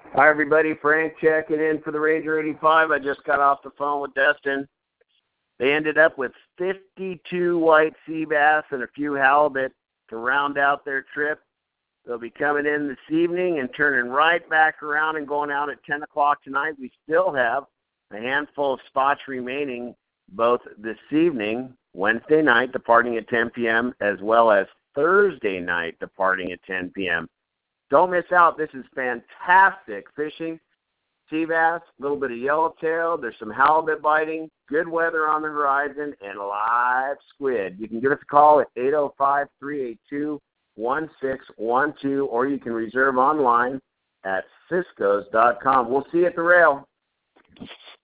Hi, everybody. Frank checking in for the Ranger 85. I just got off the phone with Dustin. They ended up with 52 white sea bass and a few halibut to round out their trip. They'll be coming in this evening and turning right back around and going out at 10 o'clock tonight. We still have a handful of spots remaining both this evening, Wednesday night, departing at 10 p.m., as well as Thursday night, departing at 10 p.m. Don't miss out. This is fantastic fishing. Sea bass, a little bit of yellowtail. There's some halibut biting, good weather on the horizon, and live squid. You can give us a call at 805-382-1612, or you can reserve online at ciscos.com. We'll see you at the rail.